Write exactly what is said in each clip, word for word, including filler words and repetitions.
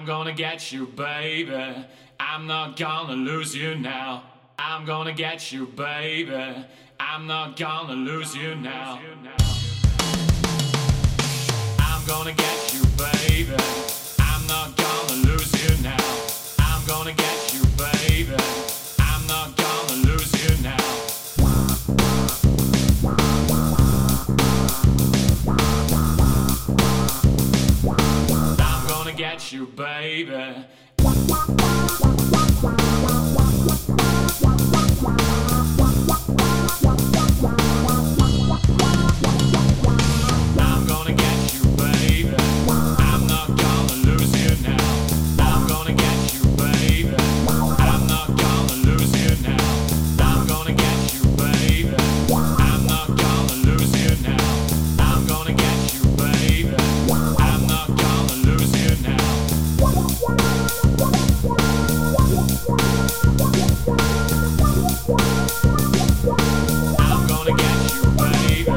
gonna get you, baby. I'm not gonna lose you now. I'm gonna get you, baby. I'm not gonna lose you now. I'm gonna get you, baby. I'm not gonna lose you now. I'm gonna get you, baby. I'm not gonna lose you now. I'm gonna get you, baby. I'm gonna get you, baby. I'm not gonna lose you now. I'm gonna get you, baby. I'm not gonna lose you now. I'm gonna get you, baby. I'm not gonna lose you now. I'm gonna get you, baby. I'm not gonna lose you now. I'm gonna get you, baby.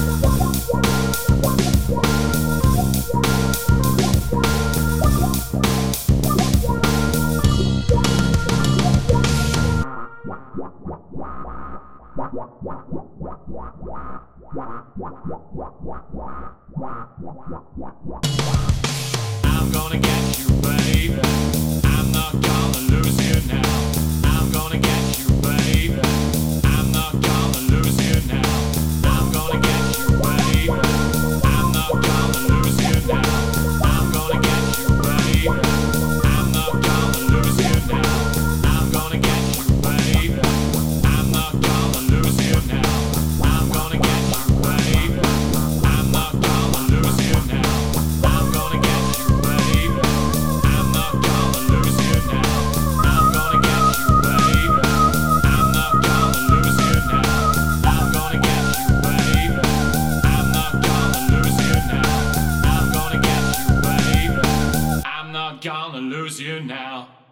I'm gonna get you, baby. I'm not gonna lose you now. I'm gonna get you, baby. I'm not gonna lose you now. I'm gonna get you, baby. I'm not gonna lose you now. I'm gonna get you, baby. I'm not gonna lose you now. I'm gonna get you, baby. I'm not gonna lose you now. I'm gonna get you, baby. I'm not gonna lose you now. I'm gonna get you, baby. I'm not gonna lose you now. I'm gonna get you, baby. I'm not gonna lose you now. I'm gonna get you, baby. I'm not gonna lose you now. I'm gonna get you, baby. I'm not gonna lose you now.